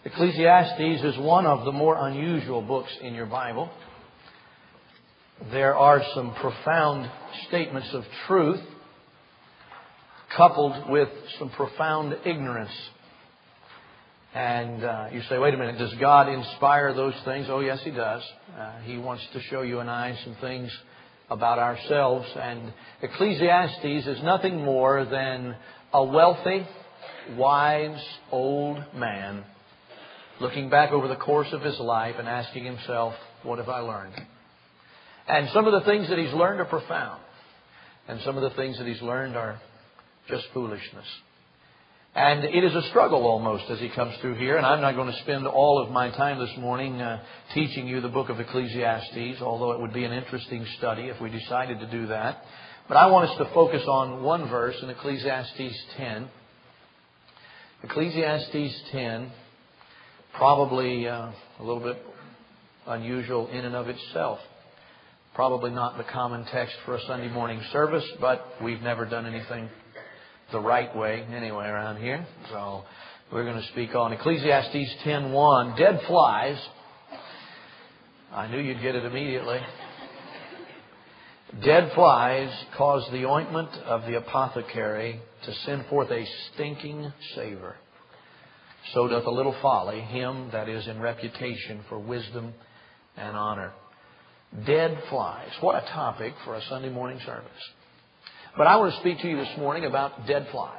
Ecclesiastes is one of the more unusual books in your Bible. There are some profound statements of truth coupled with some profound ignorance. And you say, wait a minute, does God inspire those things? Oh, yes, He does. He wants to show you and I some things about ourselves. And Ecclesiastes is nothing more than a wealthy, wise, old man looking back over the course of his life and asking himself, what have I learned? And some of the things that he's learned are profound. And some of the things that he's learned are just foolishness. And it is a struggle almost as he comes through here. And I'm not going to spend all of my time this morning teaching you the book of Ecclesiastes, although it would be an interesting study if we decided to do that. But I want us to focus on one verse in Ecclesiastes 10. Ecclesiastes 10, probably a little bit unusual in and of itself. Probably not the common text for a Sunday morning service, but we've never done anything the right way anyway around here. So we're going to speak on Ecclesiastes 10:1. Dead flies. I knew you'd get it immediately. Dead flies cause the ointment of the apothecary to send forth a stinking savor. So doth a little folly him that is in reputation for wisdom and honor. Dead flies. What a topic for a Sunday morning service. But I want to speak to you this morning about dead flies.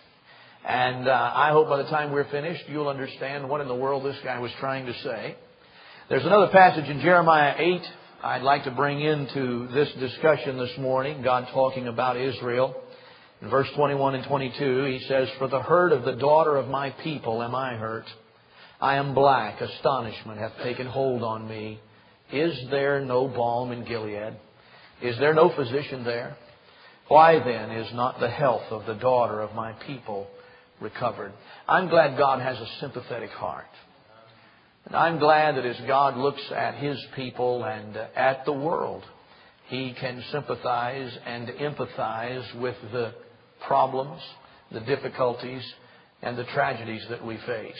And I hope by the time we're finished, you'll understand what in the world this guy was trying to say. There's another passage in Jeremiah 8 I'd like to bring into this discussion this morning. God talking about Israel. In verse 21 and 22, He says, For the hurt of the daughter of my people am I hurt. I am black. Astonishment hath taken hold on me. Is there no balm in Gilead? Is there no physician there? Why then is not the health of the daughter of my people recovered? I'm glad God has a sympathetic heart. And I'm glad that as God looks at His people and at the world, He can sympathize and empathize with the problems, the difficulties, and the tragedies that we face.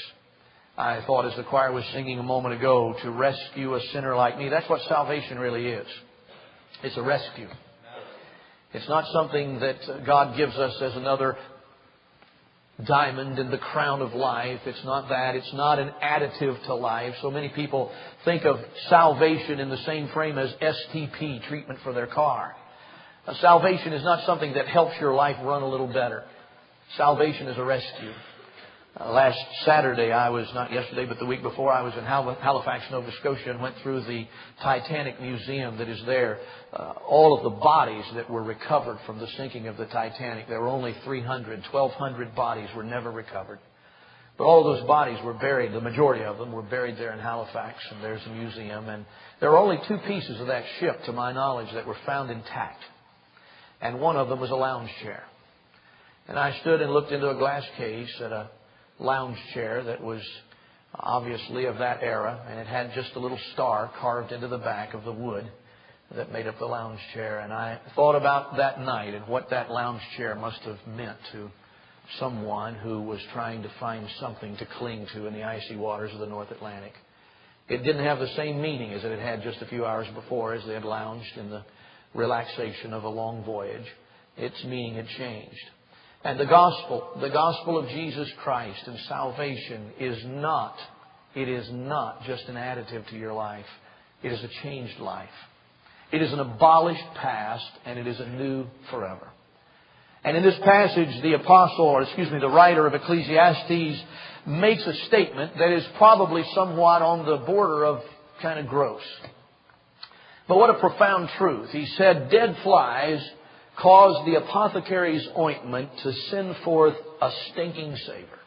I thought as the choir was singing a moment ago, to rescue a sinner like me, that's what salvation really is. It's a rescue. It's not something that God gives us as another diamond in the crown of life. It's not that. It's not an additive to life. So many people think of salvation in the same frame as STP, treatment for their car. Salvation is not something that helps your life run a little better. Salvation is a rescue. Last Saturday, not yesterday, but the week before, I was in Halifax, Nova Scotia, and went through the Titanic Museum that is there. All of the bodies that were recovered from the sinking of the Titanic. There were only 1,200 bodies were never recovered. But all of those bodies were buried. The majority of them were buried there in Halifax, and there's a museum. And there were only 2 pieces of that ship, to my knowledge, that were found intact. And one of them was a lounge chair. And I stood and looked into a glass case at a lounge chair that was obviously of that era, and it had just a little star carved into the back of the wood that made up the lounge chair. And I thought about that night and what that lounge chair must have meant to someone who was trying to find something to cling to in the icy waters of the North Atlantic. It didn't have the same meaning as it had had just a few hours before as they had lounged in the relaxation of a long voyage. Its meaning had changed. And the gospel of Jesus Christ and salvation is not just an additive to your life. It is a changed life. It is an abolished past, and it is a new forever. And in this passage, the writer of Ecclesiastes makes a statement that is probably somewhat on the border of kind of gross. But what a profound truth. He said, dead flies caused the apothecary's ointment to send forth a stinking savor.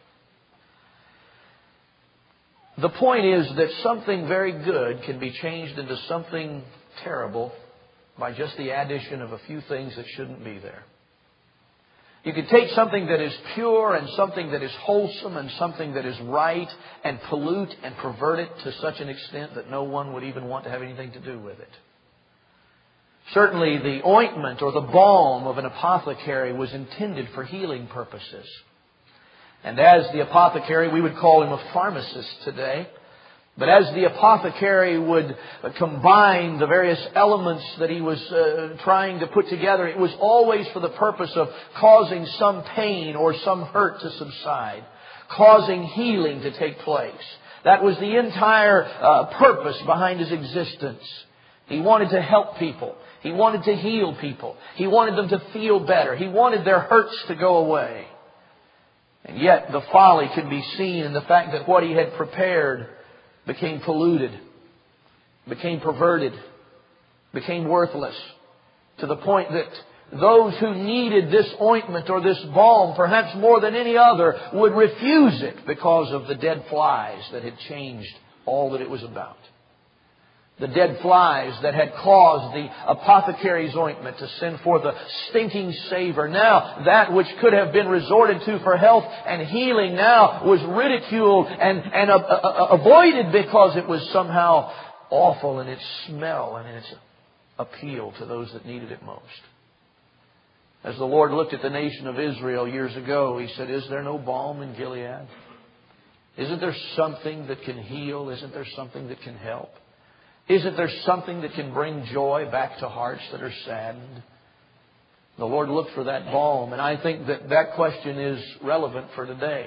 The point is that something very good can be changed into something terrible by just the addition of a few things that shouldn't be there. You can take something that is pure and something that is wholesome and something that is right and pollute and pervert it to such an extent that no one would even want to have anything to do with it. Certainly the ointment or the balm of an apothecary was intended for healing purposes. And as the apothecary, we would call him a pharmacist today. But as the apothecary would combine the various elements that he was trying to put together, it was always for the purpose of causing some pain or some hurt to subside, causing healing to take place. That was the entire purpose behind his existence. He wanted to help people. He wanted to heal people. He wanted them to feel better. He wanted their hurts to go away. And yet the folly could be seen in the fact that what he had prepared became polluted, became perverted, became worthless, to the point that those who needed this ointment or this balm, perhaps more than any other, would refuse it because of the dead flies that had changed all that it was about. The dead flies that had caused the apothecary's ointment to send forth a stinking savor. Now, that which could have been resorted to for health and healing now was ridiculed and avoided because it was somehow awful in its smell and in its appeal to those that needed it most. As the Lord looked at the nation of Israel years ago, He said, "Is there no balm in Gilead? Isn't there something that can heal? Isn't there something that can help? Isn't there something that can bring joy back to hearts that are saddened?" The Lord looked for that balm, and I think that that question is relevant for today.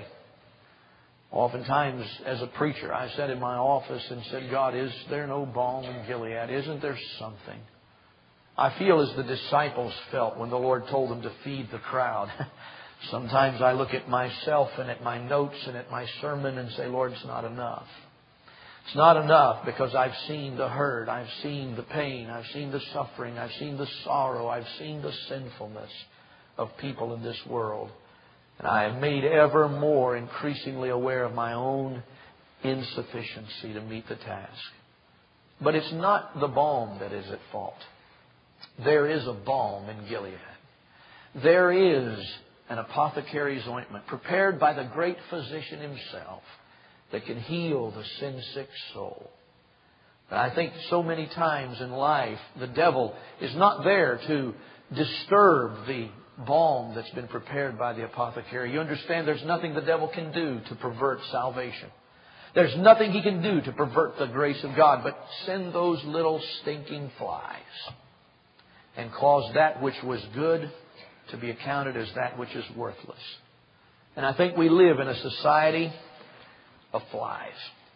Oftentimes, as a preacher, I sat in my office and said, "God, is there no balm in Gilead? Isn't there something?" I feel as the disciples felt when the Lord told them to feed the crowd. Sometimes I look at myself and at my notes and at my sermon and say, "Lord, it's not enough. It's not enough because I've seen the hurt, I've seen the pain, I've seen the suffering, I've seen the sorrow, I've seen the sinfulness of people in this world. And I am made ever more increasingly aware of my own insufficiency to meet the task." But it's not the balm that is at fault. There is a balm in Gilead. There is an apothecary's ointment prepared by the great physician Himself that can heal the sin-sick soul. But I think so many times in life, the devil is not there to disturb the balm that's been prepared by the apothecary. You understand, there's nothing the devil can do to pervert salvation. There's nothing he can do to pervert the grace of God but send those little stinking flies and cause that which was good to be accounted as that which is worthless. And I think we live in a society of flies.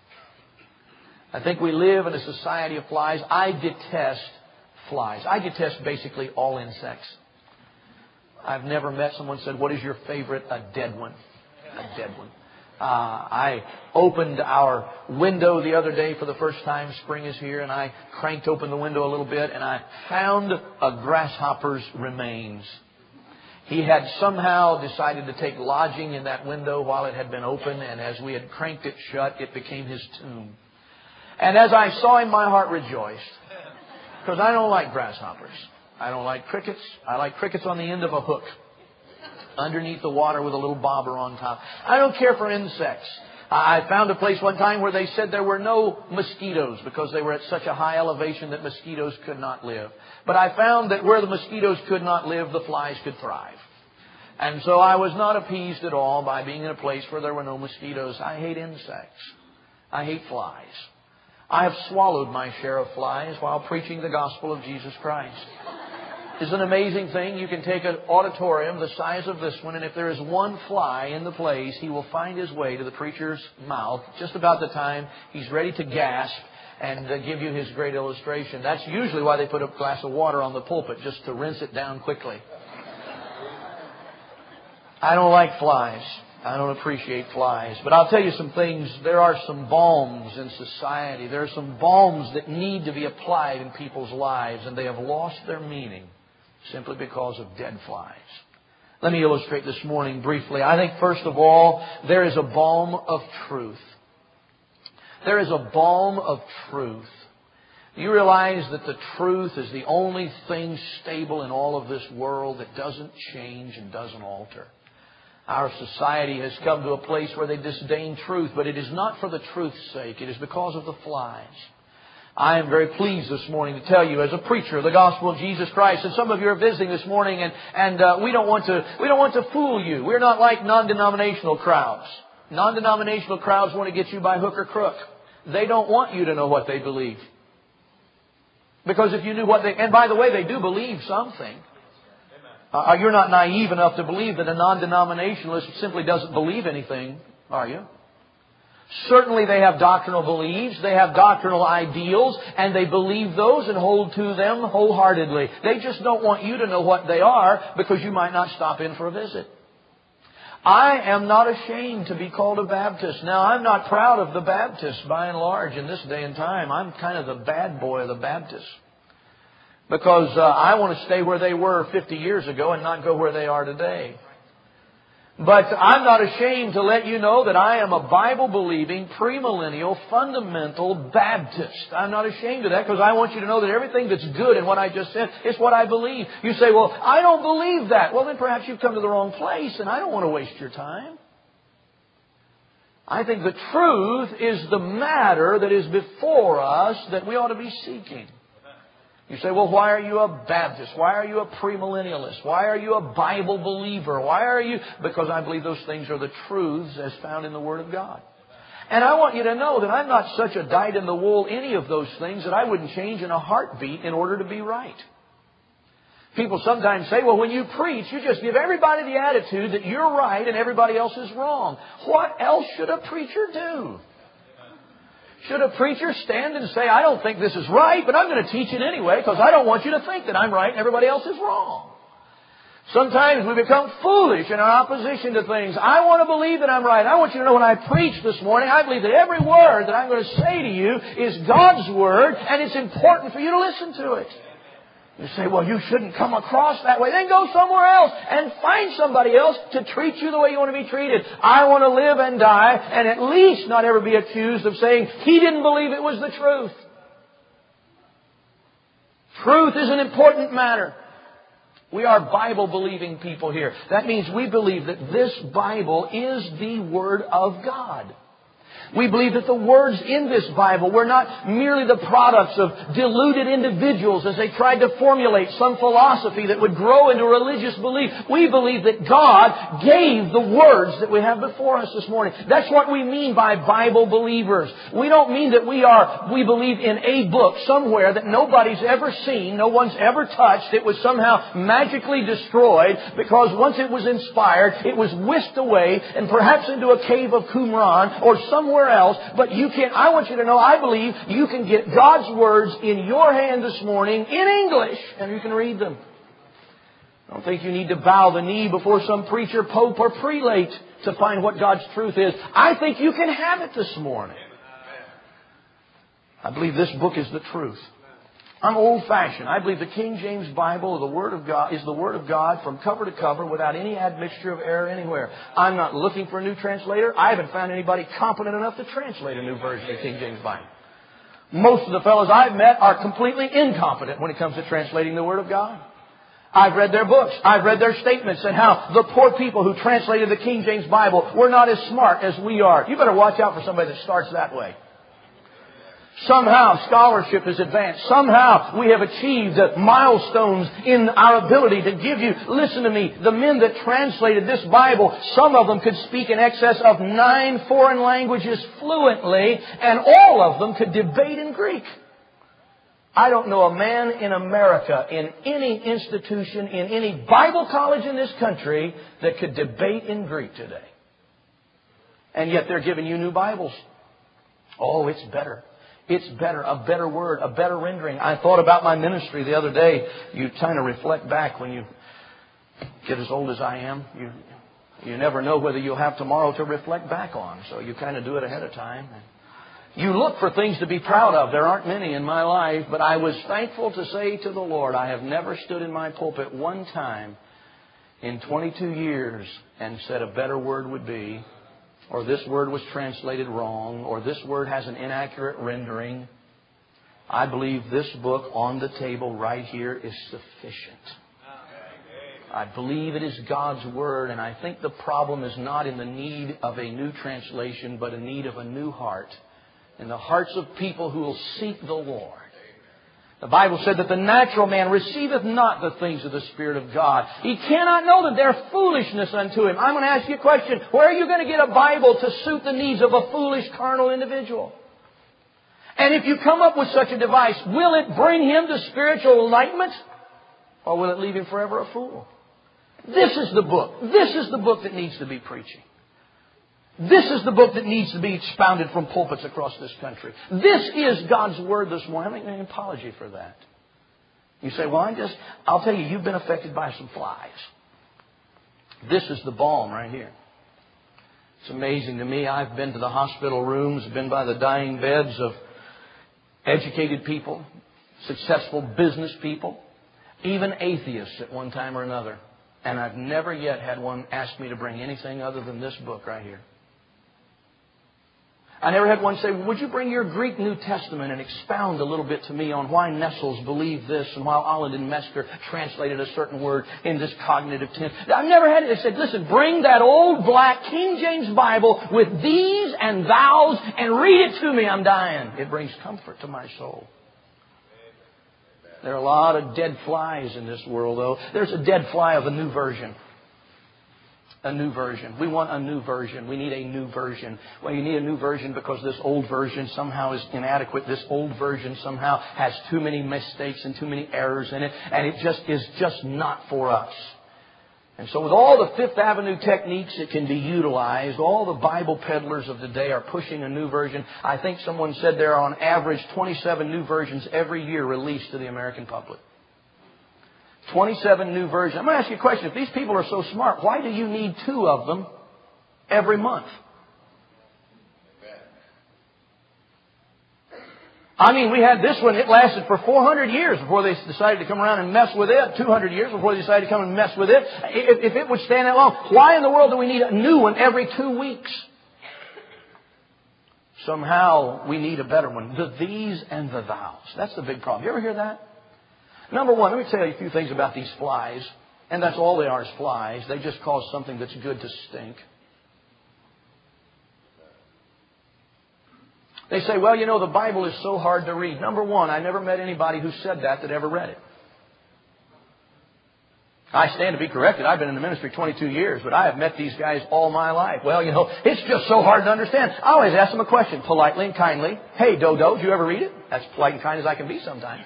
I think we live in a society of flies. I detest flies. I detest basically all insects. I've never met someone who said, "What is your favorite?" A dead one. A dead one. I opened our window the other day for the first time. Spring is here, and I cranked open the window a little bit, and I found a grasshopper's remains. He had somehow decided to take lodging in that window while it had been open, and as we had cranked it shut, it became his tomb. And as I saw him, my heart rejoiced, because I don't like grasshoppers. I don't like crickets. I like crickets on the end of a hook, underneath the water with a little bobber on top. I don't care for insects. I found a place one time where they said there were no mosquitoes because they were at such a high elevation that mosquitoes could not live. But I found that where the mosquitoes could not live, the flies could thrive. And so I was not appeased at all by being in a place where there were no mosquitoes. I hate insects. I hate flies. I have swallowed my share of flies while preaching the gospel of Jesus Christ. It's an amazing thing. You can take an auditorium the size of this one, and if there is one fly in the place, he will find his way to the preacher's mouth just about the time he's ready to gasp and give you his great illustration. That's usually why they put a glass of water on the pulpit, just to rinse it down quickly. I don't like flies. I don't appreciate flies. But I'll tell you some things. There are some balms in society. There are some balms that need to be applied in people's lives, and they have lost their meaning simply because of dead flies. Let me illustrate this morning briefly. I think, first of all, there is a balm of truth. There is a balm of truth. You realize that the truth is the only thing stable in all of this world that doesn't change and doesn't alter. Our society has come to a place where they disdain truth, but it is not for the truth's sake. It is because of the flies. I am very pleased this morning to tell you, as a preacher of the gospel of Jesus Christ, and some of you are visiting this morning, and we don't want to fool you. We're not like non-denominational crowds. Non-denominational crowds want to get you by hook or crook. They don't want you to know what they believe. Because if you knew what they... And by the way, they do believe something. You're not naive enough to believe that a non-denominationalist simply doesn't believe anything, are you? Certainly they have doctrinal beliefs, they have doctrinal ideals, and they believe those and hold to them wholeheartedly. They just don't want you to know what they are because you might not stop in for a visit. I am not ashamed to be called a Baptist. Now, I'm not proud of the Baptists by and large in this day and time. I'm kind of the bad boy of the Baptists. Because I want to stay where they were 50 years ago and not go where they are today. But I'm not ashamed to let you know that I am a Bible-believing, premillennial, fundamental Baptist. I'm not ashamed of that because I want you to know that everything that's good in what I just said is what I believe. You say, well, I don't believe that. Well, then perhaps you've come to the wrong place, and I don't want to waste your time. I think the truth is the matter that is before us that we ought to be seeking. You say, well, why are you a Baptist? Why are you a premillennialist? Why are you a Bible believer? Why are you... Because I believe those things are the truths as found in the Word of God. And I want you to know that I'm not such a dyed-in-the-wool any of those things that I wouldn't change in a heartbeat in order to be right. People sometimes say, well, when you preach, you just give everybody the attitude that you're right and everybody else is wrong. What else should a preacher do? Should a preacher stand and say, I don't think this is right, but I'm going to teach it anyway because I don't want you to think that I'm right and everybody else is wrong. Sometimes we become foolish in our opposition to things. I want to believe that I'm right. I want you to know when I preach this morning, I believe that every word that I'm going to say to you is God's Word, and it's important for you to listen to it. You say, well, you shouldn't come across that way. Then go somewhere else and find somebody else to treat you the way you want to be treated. I want to live and die and at least not ever be accused of saying he didn't believe it was the truth. Truth is an important matter. We are Bible-believing people here. That means we believe that this Bible is the Word of God. We believe that the words in this Bible were not merely the products of deluded individuals as they tried to formulate some philosophy that would grow into religious belief. We believe that God gave the words that we have before us this morning. That's what we mean by Bible believers. We don't mean that we believe in a book somewhere that nobody's ever seen, no one's ever touched. It was somehow magically destroyed because once it was inspired, it was whisked away and perhaps into a cave of Qumran or somewhere else, but I want you to know, I believe you can get God's words in your hand this morning in English, and you can read them. I don't think you need to bow the knee before some preacher, pope, or prelate to find what God's truth is. I think you can have it this morning. I believe this book is the truth. I'm old-fashioned. I believe the King James Bible is the Word of God from cover to cover without any admixture of error anywhere. I'm not looking for a new translator. I haven't found anybody competent enough to translate a new version of the King James Bible. Most of the fellows I've met are completely incompetent when it comes to translating the Word of God. I've read their books. I've read their statements and how the poor people who translated the King James Bible were not as smart as we are. You better watch out for somebody that starts that way. Somehow scholarship has advanced. Somehow we have achieved milestones in our ability to give you, listen to me, the men that translated this Bible, some of them could speak in excess of 9 foreign languages fluently, and all of them could debate in Greek. I don't know a man in America, in any institution, in any Bible college in this country that could debate in Greek today. And yet they're giving you new Bibles. Oh, it's better. It's better, a better word, a better rendering. I thought about my ministry the other day. You kind of reflect back when you get as old as I am. You never know whether you'll have tomorrow to reflect back on. So you kind of do it ahead of time. You look for things to be proud of. There aren't many in my life, but I was thankful to say to the Lord, I have never stood in my pulpit one time in 22 years and said a better word would be, or this word was translated wrong, or this word has an inaccurate rendering. I believe this book on the table right here is sufficient. I believe it is God's Word, and I think the problem is not in the need of a new translation, but a need of a new heart in the hearts of people who will seek the Lord. The Bible said that the natural man receiveth not the things of the Spirit of God. He cannot know them. They're foolishness unto him. I'm going to ask you a question. Where are you going to get a Bible to suit the needs of a foolish carnal individual? And if you come up with such a device, will it bring him to spiritual enlightenment? Or will it leave him forever a fool? This is the book. This is the book that needs to be preaching. This is the book that needs to be expounded from pulpits across this country. This is God's Word this morning. I'm making an apology for that. You say, well, I'll tell you, you've been affected by some flies. This is the balm right here. It's amazing to me. I've been to the hospital rooms, been by the dying beds of educated people, successful business people, even atheists at one time or another. And I've never yet had one ask me to bring anything other than this book right here. I never had one say, would you bring your Greek New Testament and expound a little bit to me on why Nessels believed this and why Alden Mesker translated a certain word in this cognitive tense. I've never had it. They said, listen, bring that old black King James Bible with these and thous and read it to me. I'm dying. It brings comfort to my soul. There are a lot of dead flies in this world, though. There's a dead fly of a new version. A new version. We want a new version. We need a new version. Well, you need a new version because this old version somehow is inadequate. This old version somehow has too many mistakes and too many errors in it. And it just is just not for us. And so with all the Fifth Avenue techniques that can be utilized, all the Bible peddlers of the day are pushing a new version. I think someone said there are on average 27 new versions every year released to the American public. 27 new versions. I'm going to ask you a question. If these people are so smart, why do you need 2 of them every month? I mean, we had this one. It lasted for 400 years before they decided to come around and mess with it. 200 years before they decided to come and mess with it. If it would stand that long, why in the world do we need a new one every 2 weeks? Somehow we need a better one. The these and the thous. That's the big problem. You ever hear that? Number one, let me tell you a few things about these flies. And that's all they are, is flies. They just cause something that's good to stink. They say, well, you know, the Bible is so hard to read. Number one, I never met anybody who said that ever read it. I stand to be corrected. I've been in the ministry 22 years, but I have met these guys all my life. Well, you know, it's just so hard to understand. I always ask them a question, politely and kindly. Hey, Dodo, did you ever read it? That's polite and kind as I can be sometimes.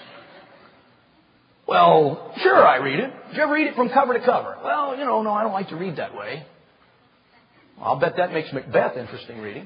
Well, sure, I read it. Did you ever read it from cover to cover? Well, you know, no, I don't like to read that way. Well, I'll bet that makes Macbeth interesting reading.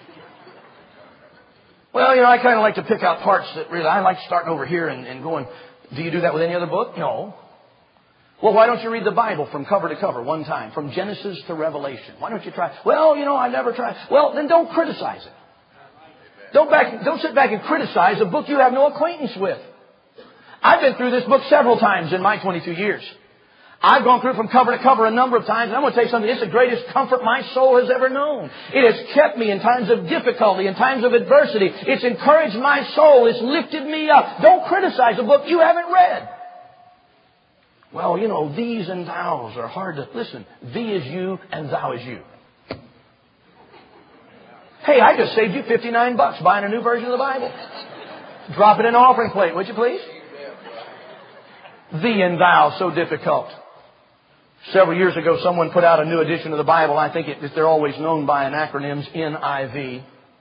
Well, you know, I kind of like to pick out parts that really, I like starting over here and going, do you do that with any other book? No. Well, why don't you read the Bible from cover to cover one time, from Genesis to Revelation? Why don't you try? Well, you know, I've never tried. Well, then don't criticize it. Don't sit back and criticize a book you have no acquaintance with. I've been through this book several times in my 22 years. I've gone through it from cover to cover a number of times. And I'm going to tell you something. It's the greatest comfort my soul has ever known. It has kept me in times of difficulty, in times of adversity. It's encouraged my soul. It's lifted me up. Don't criticize a book you haven't read. Well, you know, these and thous are hard to... Listen, thee is you and thou is you. Hey, I just saved you $59 buying a new version of the Bible. Drop it in an offering plate, would you please? Thee and thou, so difficult. Several years ago, someone put out a new edition of the Bible. I think they're always known by an acronym, NIV.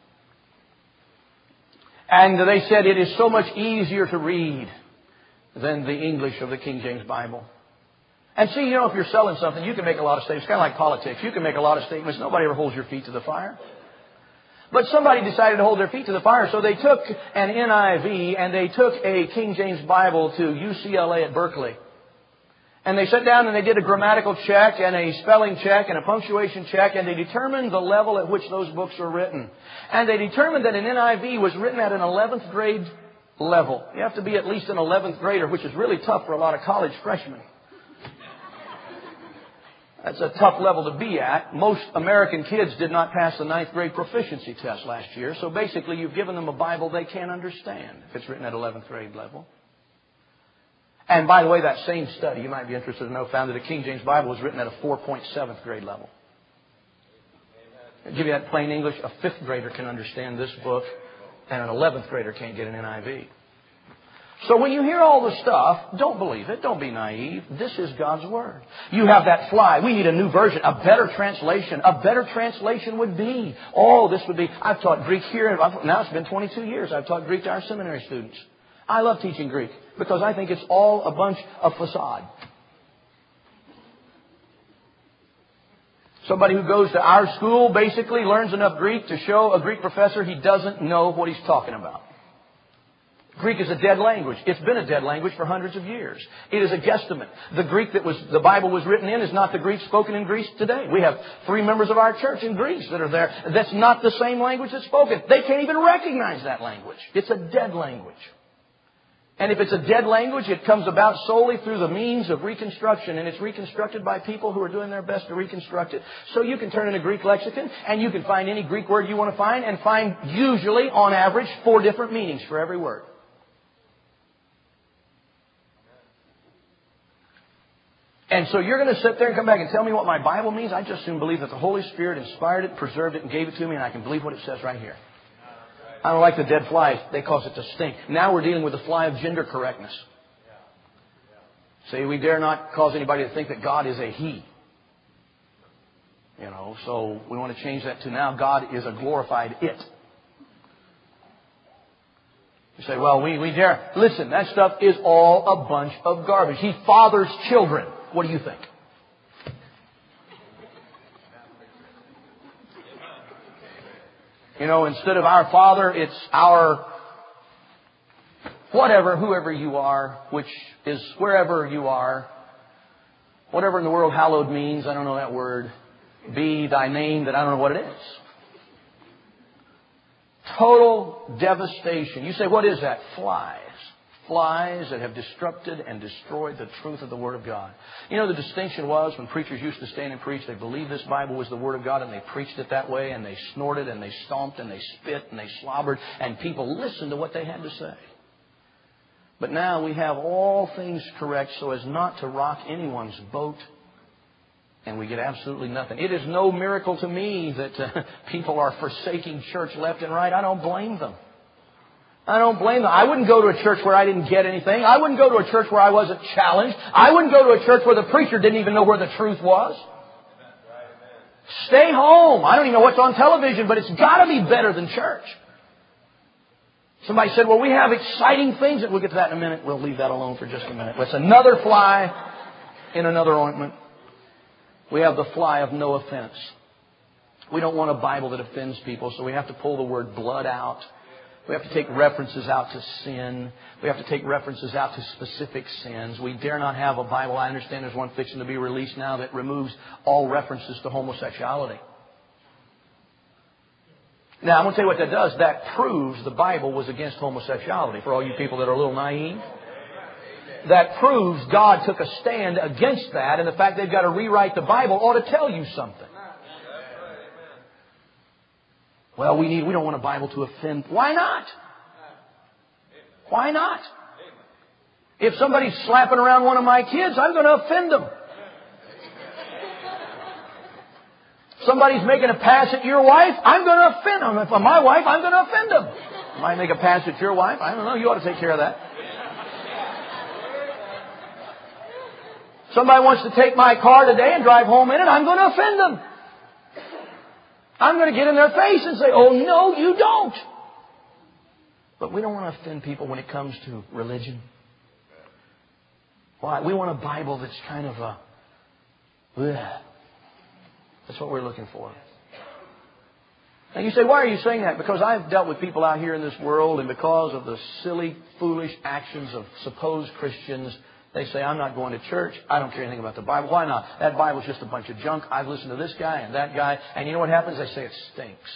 And they said it is so much easier to read than the English of the King James Bible. And see, you know, if you're selling something, you can make a lot of statements. It's kind of like politics. You can make a lot of statements. Nobody ever holds your feet to the fire. But somebody decided to hold their feet to the fire, so they took an NIV and they took a King James Bible to UCLA at Berkeley. And they sat down and they did a grammatical check and a spelling check and a punctuation check, and they determined the level at which those books were written. And they determined that an NIV was written at an 11th grade level. You have to be at least an 11th grader, which is really tough for a lot of college freshmen. That's a tough level to be at. Most American kids did not pass the 9th grade proficiency test last year. So basically, you've given them a Bible they can't understand if it's written at 11th grade level. And by the way, that same study, you might be interested to know, found that the King James Bible was written at a 4.7th grade level. I'll give you that plain English. A 5th grader can understand this book. And an 11th grader can't get an NIV. So when you hear all the stuff, don't believe it. Don't be naive. This is God's Word. You have that fly. We need a new version, a better translation. A better translation would be, I've taught Greek here. Now it's been 22 years. I've taught Greek to our seminary students. I love teaching Greek because I think it's all a bunch of facade. Somebody who goes to our school basically learns enough Greek to show a Greek professor he doesn't know what he's talking about. Greek is a dead language. It's been a dead language for hundreds of years. It is a guesstimate. The Greek that the Bible was written in is not the Greek spoken in Greece today. We have 3 members of our church in Greece that are there. That's not the same language that's spoken. They can't even recognize that language. It's a dead language. And if it's a dead language, it comes about solely through the means of reconstruction. And it's reconstructed by people who are doing their best to reconstruct it. So you can turn in a Greek lexicon and you can find any Greek word you want to find and find usually, on average, 4 different meanings for every word. And so you're going to sit there and come back and tell me what my Bible means? I just soon believe that the Holy Spirit inspired it, preserved it, and gave it to me, and I can believe what it says right here. I don't like the dead flies. They cause it to stink. Now we're dealing with the fly of gender correctness. See, we dare not cause anybody to think that God is a he. So we want to change that to now God is a glorified it. You say, well, we dare. Listen, that stuff is all a bunch of garbage. He fathers children. What do you think? Instead of our Father, it's our whatever, whoever you are, which is wherever you are. Whatever in the world hallowed means, I don't know that word. Be thy name, that I don't know what it is. Total devastation. You say, what is that? Flies. Flies that have disrupted and destroyed the truth of the Word of God. The distinction was when preachers used to stand and preach, they believed this Bible was the Word of God and they preached it that way and they snorted and they stomped and they spit and they slobbered and people listened to what they had to say. But now we have all things correct so as not to rock anyone's boat, and we get absolutely nothing. It is no miracle to me that people are forsaking church left and right. I don't blame them. I don't blame them. I wouldn't go to a church where I didn't get anything. I wouldn't go to a church where I wasn't challenged. I wouldn't go to a church where the preacher didn't even know where the truth was. Stay home. I don't even know what's on television, but it's got to be better than church. Somebody said, well, we have exciting things. We'll get to that in a minute. We'll leave that alone for just a minute. It's another fly in another ointment. We have the fly of no offense. We don't want a Bible that offends people, so we have to pull the word blood out. We have to take references out to sin. We have to take references out to specific sins. We dare not have a Bible. I understand there's one fixing to be released now that removes all references to homosexuality. Now, I'm going to tell you what that does. That proves the Bible was against homosexuality, for all you people that are a little naive. That proves God took a stand against that, and the fact they've got to rewrite the Bible ought to tell you something. Well, we don't want a Bible to offend. Why not? Why not? If somebody's slapping around one of my kids, I'm going to offend them. Somebody's making a pass at your wife, I'm going to offend them. If I'm my wife, I'm going to offend them. Might make a pass at your wife. I don't know. You ought to take care of that. Somebody wants to take my car today and drive home in it, I'm going to offend them. I'm going to get in their face and say, oh, no, you don't. But we don't want to offend people when it comes to religion. Why? We want a Bible that's kind of a... bleh. That's what we're looking for. Now you say, why are you saying that? Because I've dealt with people out here in this world, and because of the silly, foolish actions of supposed Christians, they say, I'm not going to church. I don't care anything about the Bible. Why not? That Bible's just a bunch of junk. I've listened to this guy and that guy. And you know what happens? They say it stinks.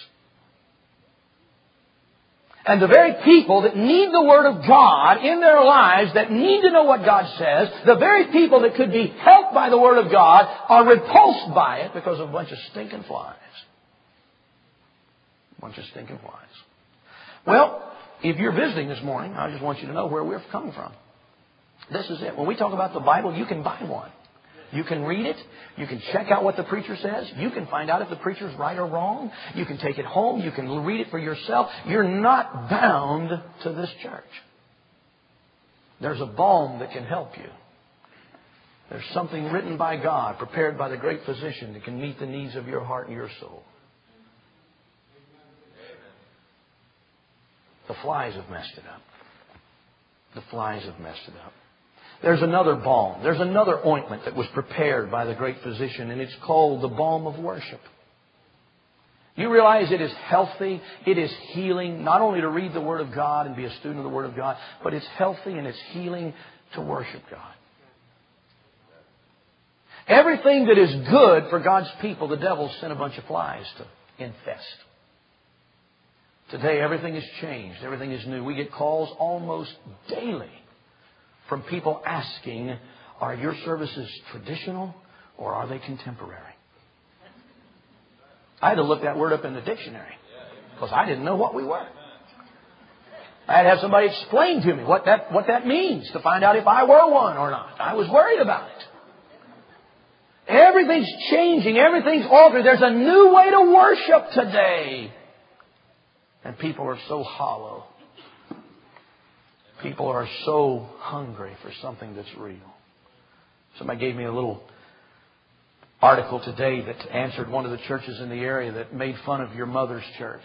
And the very people that need the Word of God in their lives, that need to know what God says, the very people that could be helped by the Word of God are repulsed by it because of a bunch of stinking flies. A bunch of stinking flies. Well, if you're visiting this morning, I just want you to know where we're coming from. This is it. When we talk about the Bible, you can buy one. You can read it. You can check out what the preacher says. You can find out if the preacher's right or wrong. You can take it home. You can read it for yourself. You're not bound to this church. There's a balm that can help you. There's something written by God, prepared by the great physician that can meet the needs of your heart and your soul. The flies have messed it up. The flies have messed it up. There's another balm. There's another ointment that was prepared by the great physician, and it's called the balm of worship. You realize it is healthy, it is healing, not only to read the Word of God and be a student of the Word of God, but it's healthy and it's healing to worship God. Everything that is good for God's people, the devil sent a bunch of flies to infest. Today, everything has changed. Everything is new. We get calls almost daily from people asking, are your services traditional or are they contemporary? I had to look that word up in the dictionary because I didn't know what we were. I had to have somebody explain to me what that means to find out if I were one or not. I was worried about it. Everything's changing. Everything's altered. There's a new way to worship today. And people are so hollow. People are so hungry for something that's real. Somebody gave me a little article today that answered one of the churches in the area that made fun of your mother's church.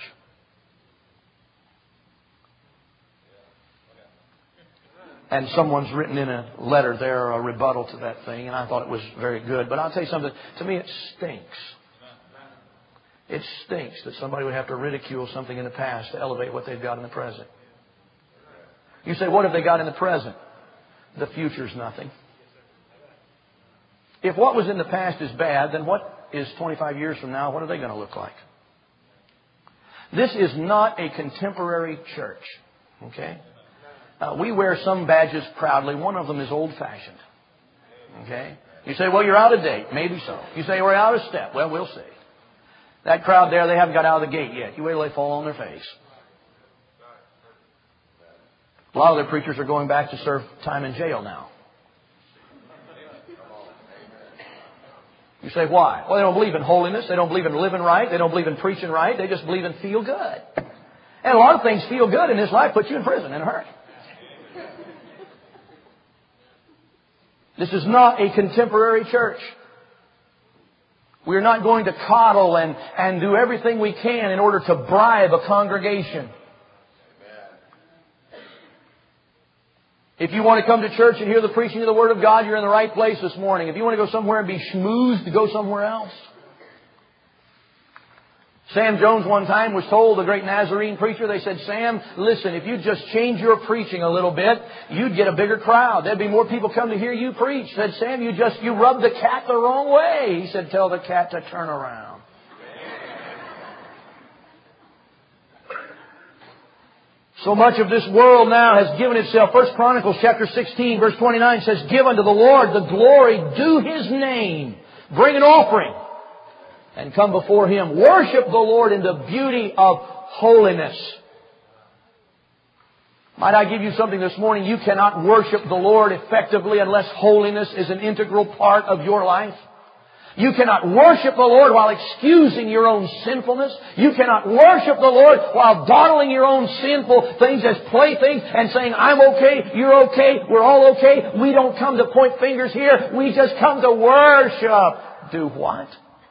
And someone's written in a letter there a rebuttal to that thing, and I thought it was very good. But I'll tell you something. To me, it stinks. It stinks that somebody would have to ridicule something in the past to elevate what they've got in the present. You say, what have they got in the present? The future's nothing. If what was in the past is bad, then what is 25 years from now? What are they going to look like? This is not a contemporary church. Okay? We wear some badges proudly. One of them is old-fashioned. Okay? You say, well, you're out of date. Maybe so. You say, we're out of step. Well, we'll see. That crowd there, they haven't got out of the gate yet. You wait till they fall on their face. A lot of their preachers are going back to serve time in jail now. You say, why? Well, they don't believe in holiness. They don't believe in living right. They don't believe in preaching right. They just believe in feel good. And a lot of things feel good in this life put you in prison in a hurry. This is not a contemporary church. We're not going to coddle and do everything we can in order to bribe a congregation. If you want to come to church and hear the preaching of the Word of God, you're in the right place this morning. If you want to go somewhere and be schmoozed, go somewhere else. Sam Jones one time was told, the great Nazarene preacher, they said, Sam, listen, if you just change your preaching a little bit, you'd get a bigger crowd. There'd be more people come to hear you preach. Said, Sam, you rubbed the cat the wrong way. He said, tell the cat to turn around. So much of this world now has given itself. 1 Chronicles chapter 16 verse 29 says, give unto the Lord the glory due His name. Bring an offering and come before Him. Worship the Lord in the beauty of holiness. Might I give you something this morning? You cannot worship the Lord effectively unless holiness is an integral part of your life. You cannot worship the Lord while excusing your own sinfulness. You cannot worship the Lord while dawdling your own sinful things as playthings and saying, I'm okay, you're okay, we're all okay. We don't come to point fingers here. We just come to worship. Do what?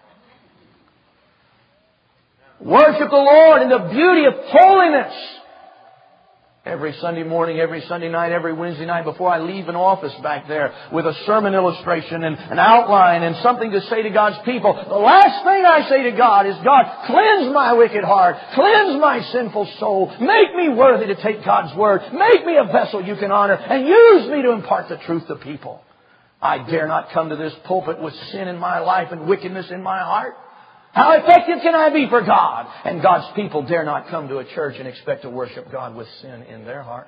Worship the Lord in the beauty of holiness. Every Sunday morning, every Sunday night, every Wednesday night before I leave an office back there with a sermon illustration and an outline and something to say to God's people. The last thing I say to God is, God, cleanse my wicked heart. Cleanse my sinful soul. Make me worthy to take God's Word. Make me a vessel you can honor and use me to impart the truth to people. I dare not come to this pulpit with sin in my life and wickedness in my heart. How effective can I be for God? And God's people dare not come to a church and expect to worship God with sin in their heart.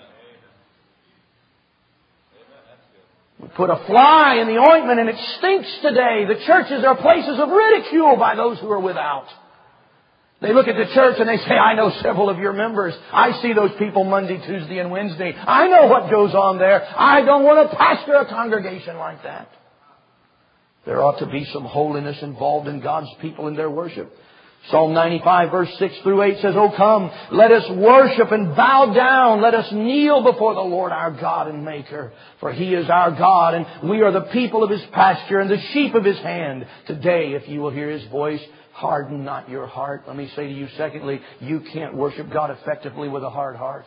We put a fly in the ointment and it stinks today. The churches are places of ridicule by those who are without. They look at the church and they say, I know several of your members. I see those people Monday, Tuesday, and Wednesday. I know what goes on there. I don't want to pastor a congregation like that. There ought to be some holiness involved in God's people in their worship. Psalm 95 verse 6 through 8 says, "Oh come, let us worship and bow down. Let us kneel before the Lord our God and Maker. For He is our God, and we are the people of His pasture and the sheep of His hand. Today, if you will hear His voice, harden not your heart." Let me say to you, secondly, you can't worship God effectively with a hard heart.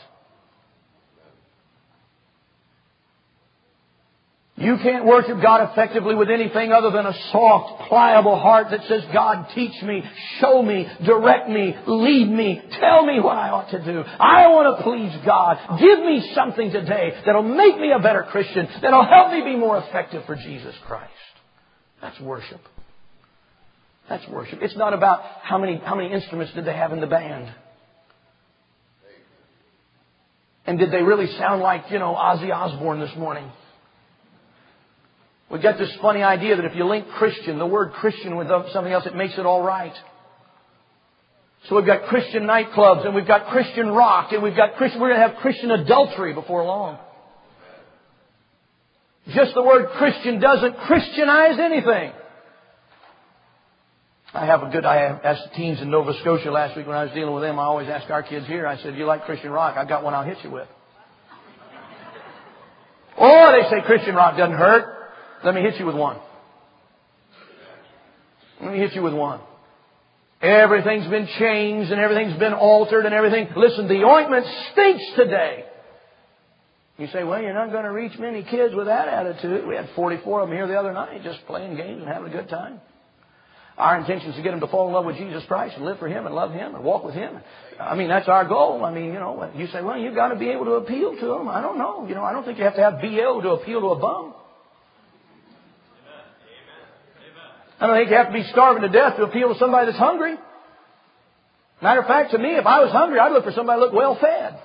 You can't worship God effectively with anything other than a soft, pliable heart that says, "God, teach me, show me, direct me, lead me, tell me what I ought to do. I want to please God. Give me something today that'll make me a better Christian, that'll help me be more effective for Jesus Christ." That's worship. That's worship. It's not about how many instruments did they have in the band. And did they really sound like, Ozzy Osbourne this morning? We've got this funny idea that if you link Christian, the word Christian, with something else, it makes it all right. So we've got Christian nightclubs, and we've got Christian rock, and we're going to have Christian adultery before long. Just the word Christian doesn't Christianize anything. I asked the teens in Nova Scotia last week when I was dealing with them. I always ask our kids here, I said, "You like Christian rock? I've got one I'll hit you with." "Oh," they say, "Christian rock doesn't hurt. Let me hit you with one." Let me hit you with one. Everything's been changed and everything's been altered and everything. Listen, the ointment stinks today. You say, "Well, you're not going to reach many kids with that attitude." We had 44 of them here the other night just playing games and having a good time. Our intention is to get them to fall in love with Jesus Christ and live for Him and love Him and walk with Him. That's our goal. You say, "Well, you've got to be able to appeal to them." I don't know. I don't think you have to have BO to appeal to a bum. I don't think you have to be starving to death to appeal to somebody that's hungry. Matter of fact, to me, if I was hungry, I'd look for somebody that looked well fed.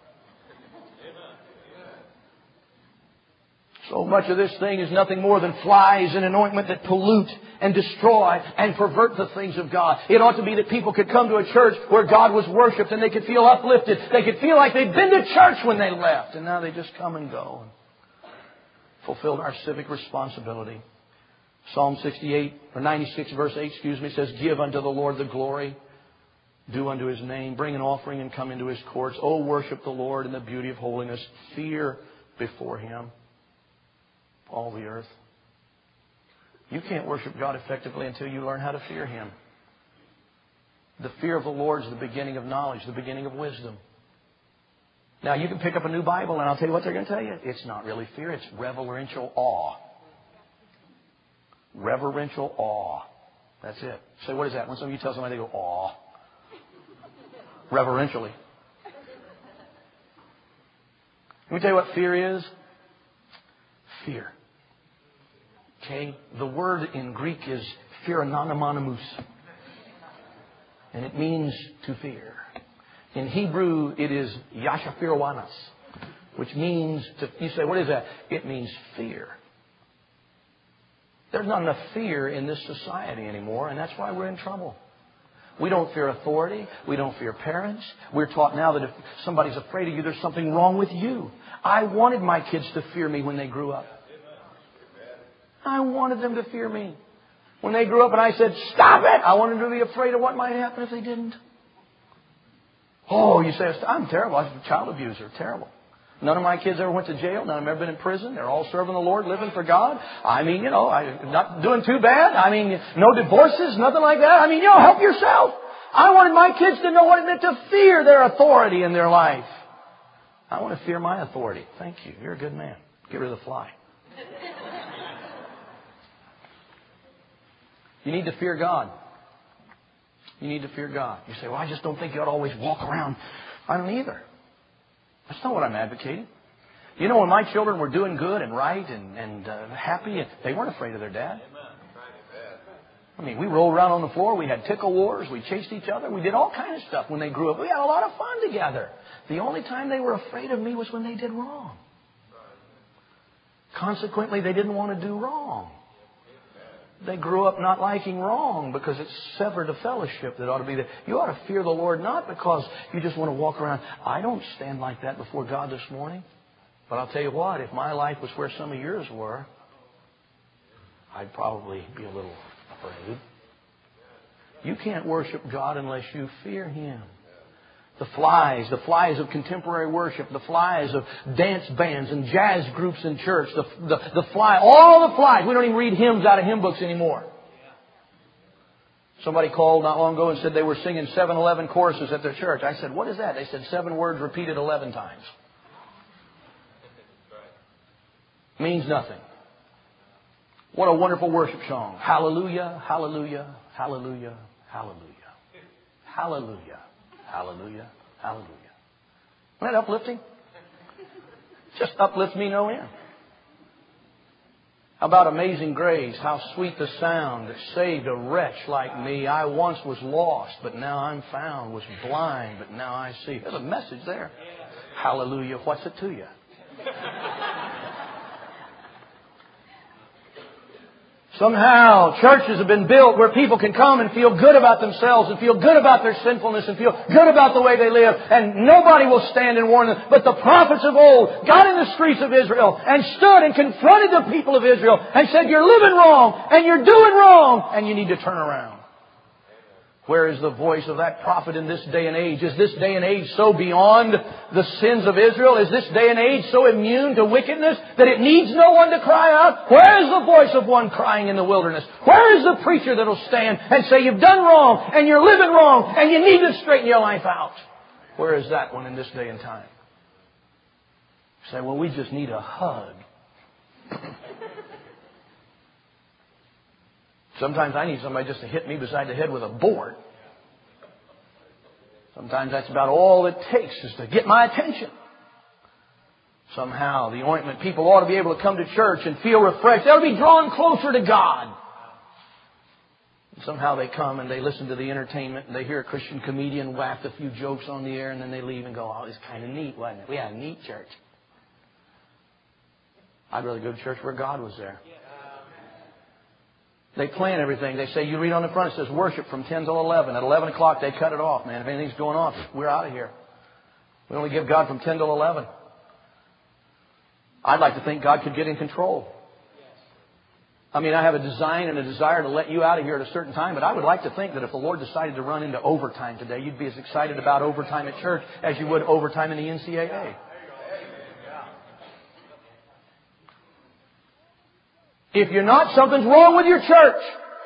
So much of this thing is nothing more than flies in an ointment that pollute and destroy and pervert the things of God. It ought to be that people could come to a church where God was worshipped and they could feel uplifted. They could feel like they'd been to church when they left, and now they just come and go and fulfilled our civic responsibility. Psalm 96 verse 8, says, "Give unto the Lord the glory due unto His name. Bring an offering and come into His courts. O worship the Lord in the beauty of holiness. Fear before Him, all the earth." You can't worship God effectively until you learn how to fear Him. The fear of the Lord is the beginning of knowledge, the beginning of wisdom. Now, you can pick up a new Bible and I'll tell you what they're going to tell you. It's not really fear, it's reverential awe. Reverential awe. That's it. Say, what is that? When some of you tell somebody, they go, "Awe." Reverentially. Let me tell you what fear is. Fear. Okay? The word in Greek is phiranonomonimus. And it means to fear. In Hebrew, it is yashafirwanas, which means to... You say, what is that? It means fear. There's not enough fear in this society anymore, and that's why we're in trouble. We don't fear authority. We don't fear parents. We're taught now that if somebody's afraid of you, there's something wrong with you. I wanted my kids to fear me when they grew up. I wanted them to fear me. When they grew up and I said, "Stop it!" I wanted them to be afraid of what might happen if they didn't. Oh, you say, "I'm terrible. I was a child abuser." Terrible. None of my kids ever went to jail. None of them ever been in prison. They're all serving the Lord, living for God. I'm not doing too bad. No divorces, nothing like that. Help yourself. I wanted my kids to know what it meant to fear their authority in their life. I want to fear my authority. Thank you. You're a good man. Get rid of the fly. You need to fear God. You need to fear God. You say, "Well, I just don't think you ought to always walk around." I don't either. That's not what I'm advocating. When my children were doing good and right and happy, they weren't afraid of their dad. We rolled around on the floor. We had tickle wars. We chased each other. We did all kinds of stuff when they grew up. We had a lot of fun together. The only time they were afraid of me was when they did wrong. Consequently, they didn't want to do wrong. They grew up not liking wrong because it severed a fellowship that ought to be there. You ought to fear the Lord not because you just want to walk around. I don't stand like that before God this morning. But I'll tell you what, if my life was where some of yours were, I'd probably be a little afraid. You can't worship God unless you fear Him. The flies of contemporary worship, the flies of dance bands and jazz groups in church, all the flies. We don't even read hymns out of hymn books anymore. Somebody called not long ago and said they were singing 7-11 choruses at their church. I said, what is that? They said 7 words repeated 11 times. Means nothing. What a wonderful worship song. Hallelujah, hallelujah, hallelujah, hallelujah. Hallelujah, hallelujah, hallelujah. Isn't that uplifting? Just uplifts me no end. How about Amazing Grace? How sweet the sound that saved a wretch like me. I once was lost, but now I'm found. Was blind, but now I see. There's a message there. Hallelujah. What's it to you? Somehow churches have been built where people can come and feel good about themselves and feel good about their sinfulness and feel good about the way they live. And nobody will stand and warn them. But the prophets of old got in the streets of Israel and stood and confronted the people of Israel and said, you're living wrong and you're doing wrong and you need to turn around. Where is the voice of that prophet in this day and age? Is this day and age so beyond the sins of Israel? Is this day and age so immune to wickedness that it needs no one to cry out? Where is the voice of one crying in the wilderness? Where is the preacher that will stand and say, you've done wrong and you're living wrong and you need to straighten your life out? Where is that one in this day and time? You say, well, we just need a hug. Sometimes I need somebody just to hit me beside the head with a board. Sometimes that's about all it takes is to get my attention. Somehow the ointment, people ought to be able to come to church and feel refreshed. They ought to be drawn closer to God. And somehow they come and they listen to the entertainment and they hear a Christian comedian whack a few jokes on the air and then they leave and go, oh, it's kind of neat, wasn't it? We had a neat church. I'd rather go to church where God was there. They plan everything. They say, you read on the front, it says worship from 10 till 11. At 11 o'clock, they cut it off, man. If anything's going on, we're out of here. We only give God from 10 till 11. I'd like to think God could get in control. I mean, I have a design and a desire to let you out of here at a certain time, but I would like to think that if the Lord decided to run into overtime today, you'd be as excited about overtime at church as you would overtime in the NCAA. If you're not, something's wrong with your church.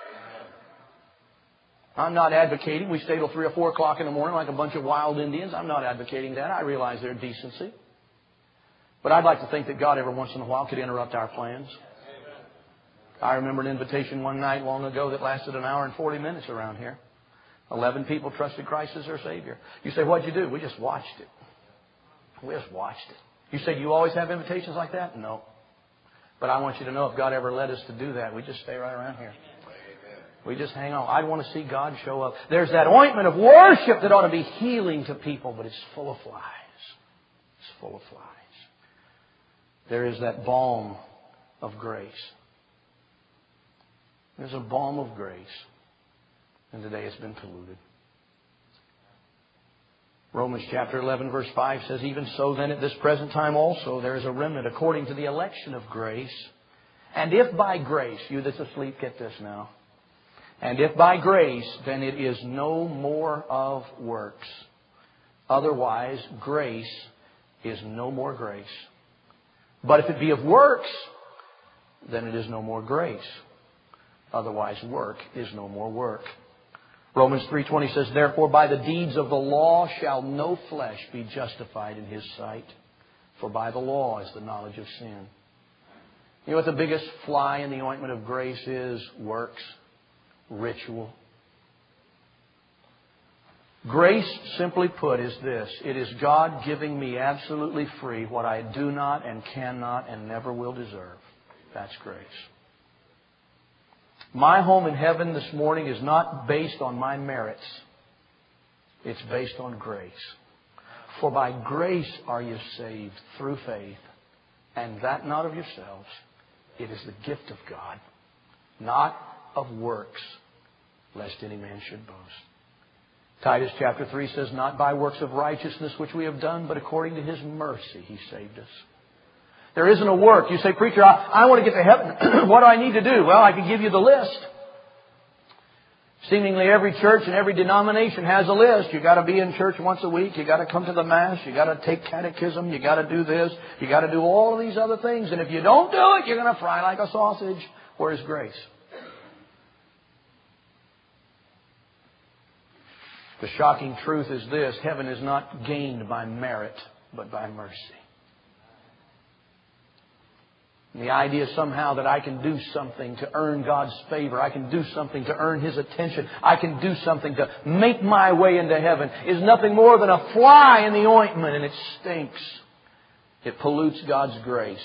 I'm not advocating we stay till 3 or 4 o'clock in the morning like a bunch of wild Indians. I'm not advocating that. I realize their decency. But I'd like to think that God every once in a while could interrupt our plans. I remember an invitation one night long ago that lasted 1 hour and 40 minutes around here. 11 people trusted Christ as their Savior. You say, what'd you do? We just watched it. We just watched it. You say, you always have invitations like that? No. But I want you to know if God ever led us to do that, we just stay right around here. We just hang on. I want to see God show up. There's that ointment of worship that ought to be healing to people, but it's full of flies. It's full of flies. There is that balm of grace. There's a balm of grace. And today it's been polluted. Romans chapter 11 verse 5 says, even so then at this present time also there is a remnant according to the election of grace. And if by grace, you that's asleep, get this now. And if by grace, then it is no more of works. Otherwise, grace is no more grace. But if it be of works, then it is no more grace. Otherwise, work is no more work. Romans 3:20 says, therefore by the deeds of the law shall no flesh be justified in His sight. For by the law is the knowledge of sin. You know what the biggest fly in the ointment of grace is? Works. Ritual. Grace, simply put, is this. It is God giving me absolutely free what I do not and cannot and never will deserve. That's grace. My home in heaven this morning is not based on my merits. It's based on grace. For by grace are you saved through faith, and that not of yourselves. It is the gift of God, not of works, lest any man should boast. Titus chapter 3 says, not by works of righteousness which we have done, but according to His mercy He saved us. There isn't a work. You say, preacher, I want to get to heaven. What do I need to do? Well, I can give you the list. Seemingly every church and every denomination has a list. You got to be in church once a week. You got to come to the Mass. You got to take catechism. You got to do this. You got to do all of these other things. And if you don't do it, you're going to fry like a sausage. Where's grace? The shocking truth is this: heaven is not gained by merit, but by mercy. The idea somehow that I can do something to earn God's favor, I can do something to earn His attention, I can do something to make my way into heaven is nothing more than a fly in the ointment, and it stinks. It pollutes God's grace.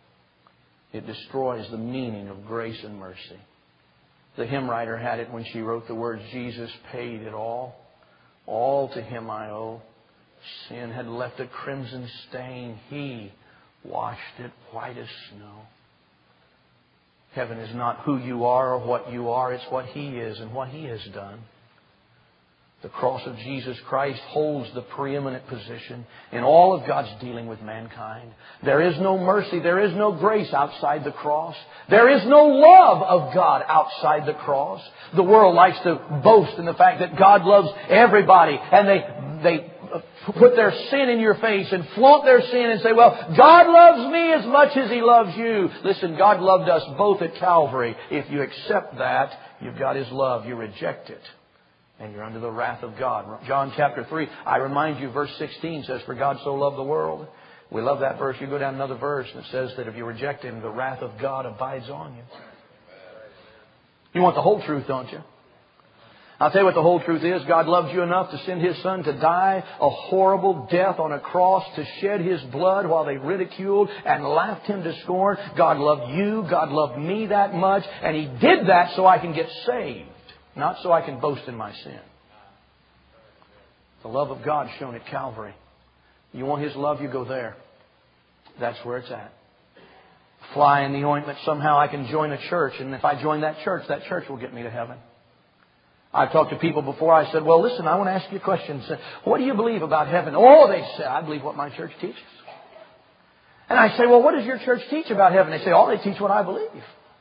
It destroys the meaning of grace and mercy. The hymn writer had it when she wrote the words, Jesus paid it all. All to Him I owe. Sin had left a crimson stain. He washed it white as snow. Heaven is not who you are or what you are. It's what He is and what He has done. The cross of Jesus Christ holds the preeminent position in all of God's dealing with mankind. There is no mercy, there is no grace outside the cross. There is no love of God outside the cross. The world likes to boast in the fact that God loves everybody, and they put their sin in your face and flaunt their sin and say, well, God loves me as much as He loves you. Listen, God loved us both at Calvary. If you accept that, you've got His love. You reject it, and you're under the wrath of God. John chapter 3, I remind you, verse 16 says, for God so loved the world. We love that verse. You go down another verse and it says that if you reject Him, the wrath of God abides on you. You want the whole truth, don't you? I'll tell you what the whole truth is. God loved you enough to send His Son to die a horrible death on a cross, to shed His blood while they ridiculed and laughed Him to scorn. God loved you. God loved me that much. And He did that so I can get saved, not so I can boast in my sin. The love of God shown at Calvary. You want His love, you go there. That's where it's at. Fly in the ointment. Somehow I can join a church, and if I join that church will get me to heaven. I've talked to people before. I said, well, listen, I want to ask you a question. What do you believe about heaven? Oh, they say, I believe what my church teaches. And I say, well, what does your church teach about heaven? They say, oh, they teach what I believe.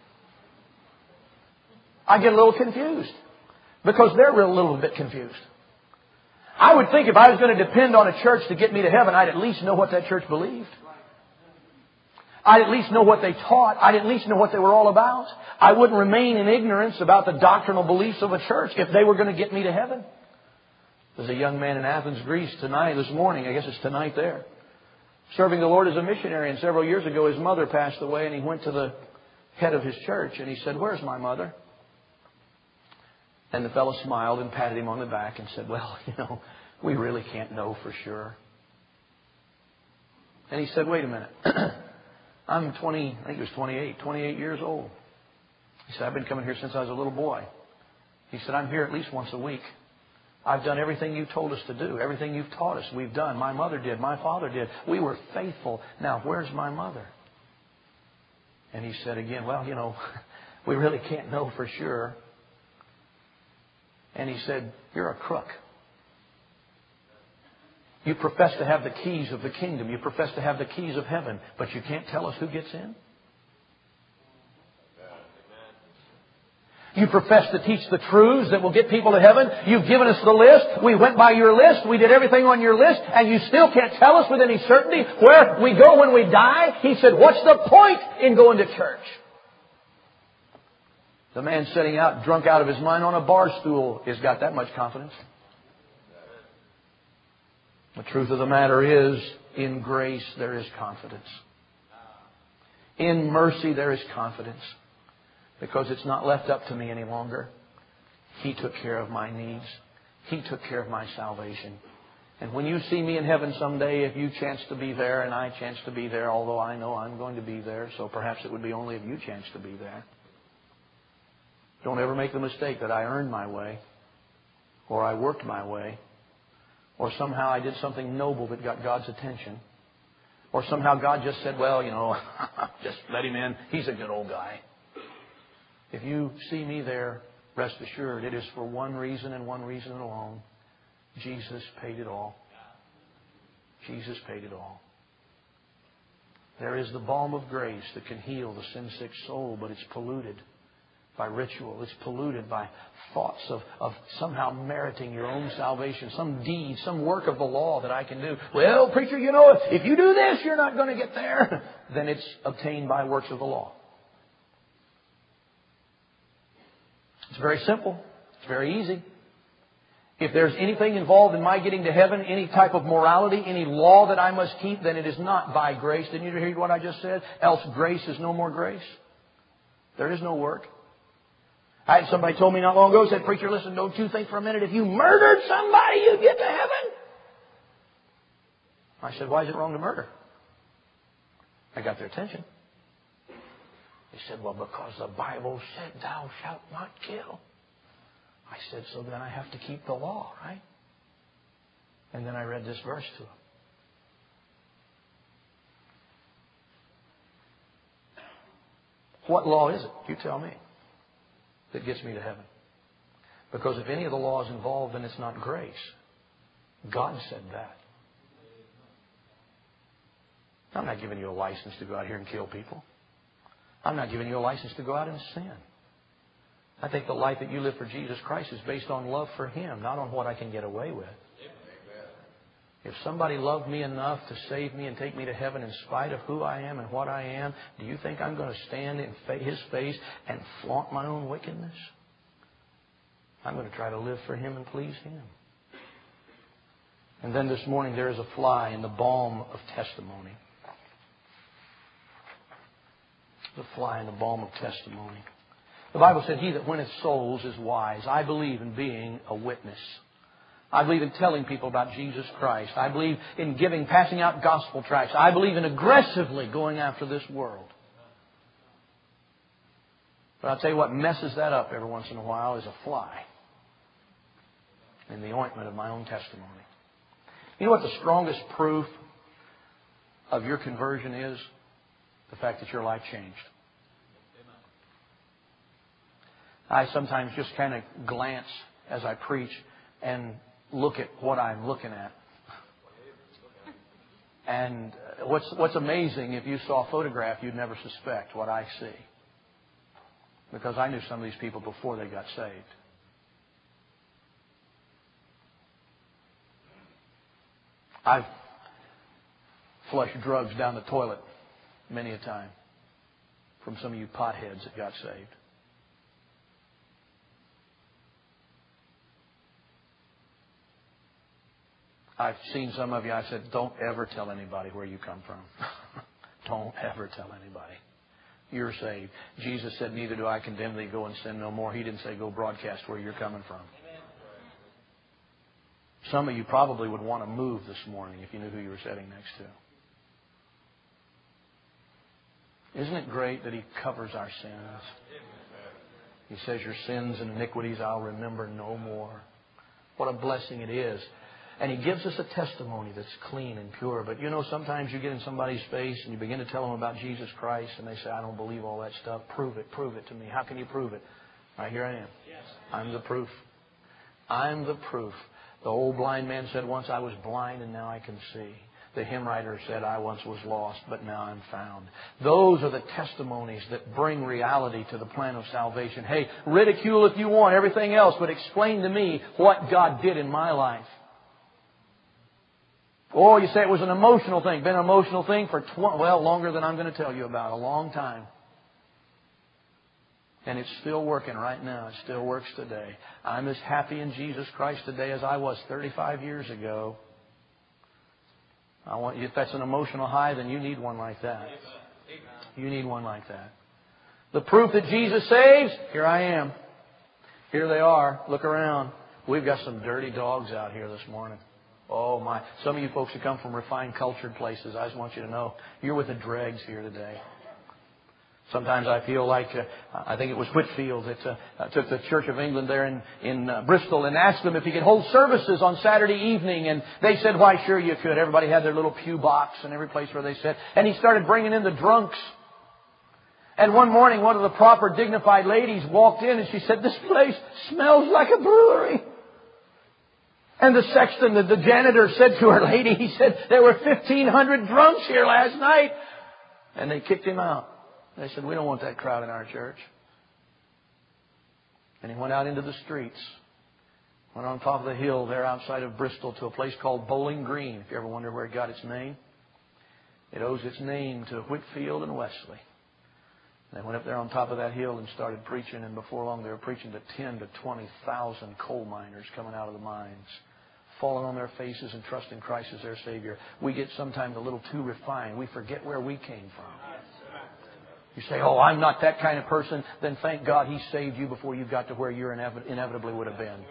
I get a little confused because they're a little bit confused. I would think if I was going to depend on a church to get me to heaven, I'd at least know what that church believed. I'd at least know what they taught. I'd at least know what they were all about. I wouldn't remain in ignorance about the doctrinal beliefs of a church if they were going to get me to heaven. There's a young man in Athens, Greece this morning, I guess it's tonight there, serving the Lord as a missionary. And several years ago his mother passed away, and he went to the head of his church and he said, where's my mother? And the fellow smiled and patted him on the back and said, well, we really can't know for sure. And he said, wait a minute. I'm 28 years old. He said, I've been coming here since I was a little boy. He said, I'm here at least once a week. I've done everything you told us to do. Everything you've taught us, we've done. My mother did. My father did. We were faithful. Now, where's my mother? And he said again, well, we really can't know for sure. And he said, you're a crook. You profess to have the keys of the kingdom. You profess to have the keys of heaven. But you can't tell us who gets in? You profess to teach the truths that will get people to heaven. You've given us the list. We went by your list. We did everything on your list. And you still can't tell us with any certainty where we go when we die? He said, what's the point in going to church? The man sitting out drunk out of his mind on a bar stool has got that much confidence. The truth of the matter is, in grace there is confidence. In mercy there is confidence. Because it's not left up to me any longer. He took care of my needs. He took care of my salvation. And when you see me in heaven someday, if you chance to be there and I chance to be there, although I know I'm going to be there, so perhaps it would be only if you chance to be there. Don't ever make the mistake that I earned my way, or I worked my way, or somehow I did something noble that got God's attention, or somehow God just said, well, just let him in. He's a good old guy. If you see me there, rest assured, it is for one reason and one reason alone. Jesus paid it all. Jesus paid it all. There is the balm of grace that can heal the sin-sick soul, but it's polluted by ritual. It's polluted by thoughts of somehow meriting your own salvation, some deed, some work of the law that I can do. Well, preacher, you know, if you do this, you're not going to get there. Then it's obtained by works of the law. It's very simple. It's very easy. If there's anything involved in my getting to heaven, any type of morality, any law that I must keep, then it is not by grace. Didn't you hear what I just said? Else grace is no more grace. There is no work. I had somebody told me not long ago, said, preacher, listen, don't you think for a minute if you murdered somebody, you'd get to heaven? I said, why is it wrong to murder? I got their attention. They said, well, because the Bible said, thou shalt not kill. I said, so then I have to keep the law, right? And then I read this verse to them. What law is it? You tell me. That gets me to heaven. Because if any of the law is involved, then it's not grace. God said that. I'm not giving you a license to go out here and kill people. I'm not giving you a license to go out and sin. I think the life that you live for Jesus Christ is based on love for Him, not on what I can get away with. If somebody loved me enough to save me and take me to heaven in spite of who I am and what I am, do you think I'm going to stand in His face and flaunt my own wickedness? I'm going to try to live for Him and please Him. And then this morning there is a fly in the balm of testimony. The fly in the balm of testimony. The Bible said, he that winneth souls is wise. I believe in being a witness. I believe in telling people about Jesus Christ. I believe in passing out gospel tracts. I believe in aggressively going after this world. But I'll tell you what messes that up every once in a while is a fly in the ointment of my own testimony. You know what the strongest proof of your conversion is? The fact that your life changed. I sometimes just kind of glance as I preach and look at what I'm looking at. And what's amazing, if you saw a photograph, you'd never suspect what I see. Because I knew some of these people before they got saved. I've flushed drugs down the toilet many a time from some of you potheads that got saved. I've seen some of you, I said, don't ever tell anybody where you come from. Don't ever tell anybody. You're saved. Jesus said, neither do I condemn thee, go and sin no more. He didn't say go broadcast where you're coming from. Some of you probably would want to move this morning if you knew who you were sitting next to. Isn't it great that He covers our sins? He says, your sins and iniquities I'll remember no more. What a blessing it is. And He gives us a testimony that's clean and pure. But you know, sometimes you get in somebody's face and you begin to tell them about Jesus Christ and they say, I don't believe all that stuff. Prove it to me. How can you prove it? Right, here I am. I'm the proof. I'm the proof. The old blind man said once, I was blind and now I can see. The hymn writer said, I once was lost, but now I'm found. Those are the testimonies that bring reality to the plan of salvation. Hey, ridicule if you want everything else, but explain to me what God did in my life. Oh, you say it was an emotional thing. Been an emotional thing for longer than I'm going to tell you about. A long time. And it's still working right now. It still works today. I'm as happy in Jesus Christ today as I was 35 years ago. If that's an emotional high, then you need one like that. You need one like that. The proof that Jesus saves, here I am. Here they are. Look around. We've got some dirty dogs out here this morning. Oh my. Some of you folks who come from refined, cultured places, I just want you to know, you're with the dregs here today. Sometimes I feel like, I think it was Whitfield that took the Church of England there in Bristol and asked them if he could hold services on Saturday evening. And they said, why, sure you could. Everybody had their little pew box and every place where they sat. And he started bringing in the drunks. And one morning, one of the proper, dignified ladies walked in and she said, this place smells like a brewery. And the sexton, the janitor said to her lady, he said, there were 1,500 drunks here last night. And they kicked him out. They said, we don't want that crowd in our church. And he went out into the streets. Went on top of the hill there outside of Bristol to a place called Bowling Green. If you ever wonder where it got its name. It owes its name to Whitfield and Wesley. They went up there on top of that hill and started preaching. And before long they were preaching to 10,000 to 20,000 coal miners coming out of the mines. Falling on their faces and trusting Christ as their Savior. We get sometimes a little too refined. We forget where we came from. You say, oh, I'm not that kind of person. Then thank God He saved you before you got to where you inevitably would have been.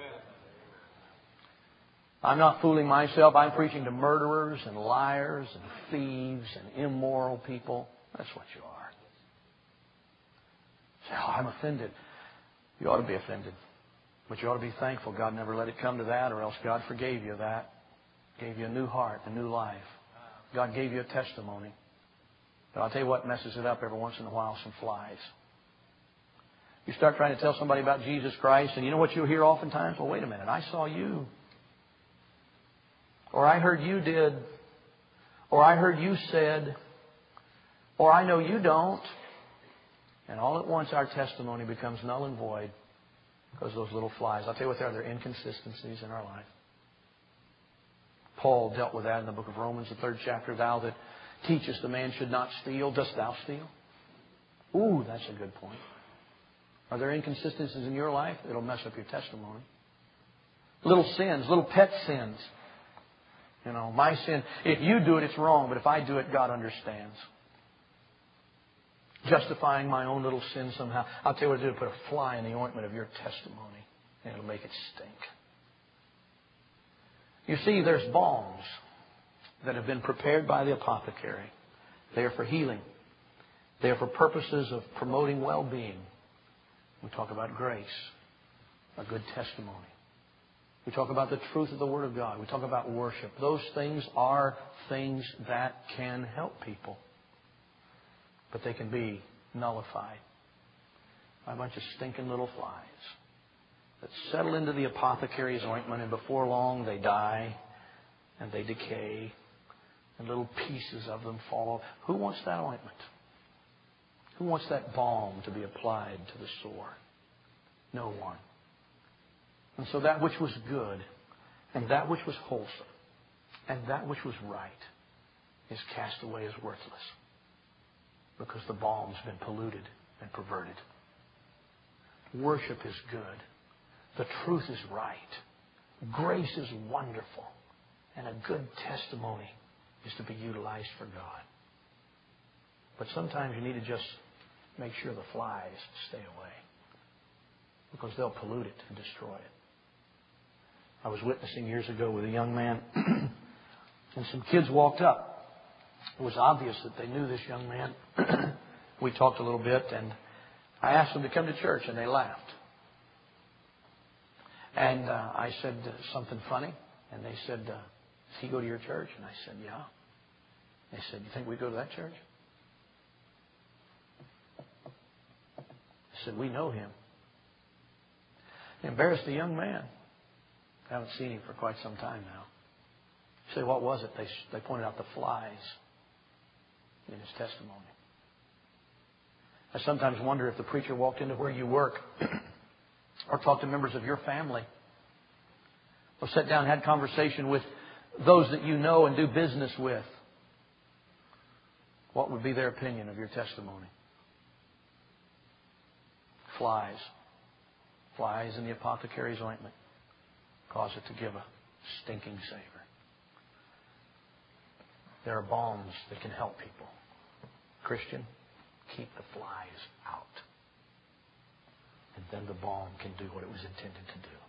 I'm not fooling myself. I'm preaching to murderers and liars and thieves and immoral people. That's what you are. You say, oh, I'm offended. You ought to be offended. But you ought to be thankful God never let it come to that, or else God forgave you that. Gave you a new heart, a new life. God gave you a testimony. But I'll tell you what messes it up every once in a while, some flies. You start trying to tell somebody about Jesus Christ, and you know what you'll hear oftentimes? Well, wait a minute, I saw you. Or I heard you did. Or I heard you said. Or I know you don't. And all at once our testimony becomes null and void because of those little flies. I'll tell you what, there are inconsistencies in our life. Paul dealt with that in the book of Romans, the 3rd chapter. Thou that teachest the man should not steal, dost thou steal? Ooh, that's a good point. Are there inconsistencies in your life? It'll mess up your testimony. Little sins, little pet sins. You know, my sin, if you do it, it's wrong. But if I do it, God understands. Justifying my own little sin somehow. I'll tell you what to do. Put a fly in the ointment of your testimony. And it'll make it stink. You see, there's balms that have been prepared by the apothecary. They are for healing. They are for purposes of promoting well-being. We talk about grace. A good testimony. We talk about the truth of the Word of God. We talk about worship. Those things are things that can help people. But they can be nullified by a bunch of stinking little flies that settle into the apothecary's ointment, and before long they die and they decay and little pieces of them fall off. Who wants that ointment? Who wants that balm to be applied to the sore? No one. And so that which was good, and that which was wholesome, and that which was right is cast away as worthless because the balm's been polluted and perverted. Worship is good. The truth is right. Grace is wonderful. And a good testimony is to be utilized for God. But sometimes you need to just make sure the flies stay away because they'll pollute it and destroy it. I was witnessing years ago with a young man, and some kids walked up. It was obvious that they knew this young man. We talked a little bit, and I asked them to come to church, and they laughed. And I said something funny, and they said, does he go to your church? And I said, yeah. They said, you think we go to that church? I said, we know him. It embarrassed the young man. I haven't seen him for quite some time now. You say, what was it? They pointed out the flies in his testimony. I sometimes wonder if the preacher walked into where you work or talked to members of your family or sat down and had conversation with those that you know and do business with. What would be their opinion of your testimony? Flies. Flies in the apothecary's ointment cause it to give a stinking savor. There are balms that can help people. Christian, keep the flies out. And then the balm can do what it was intended to do.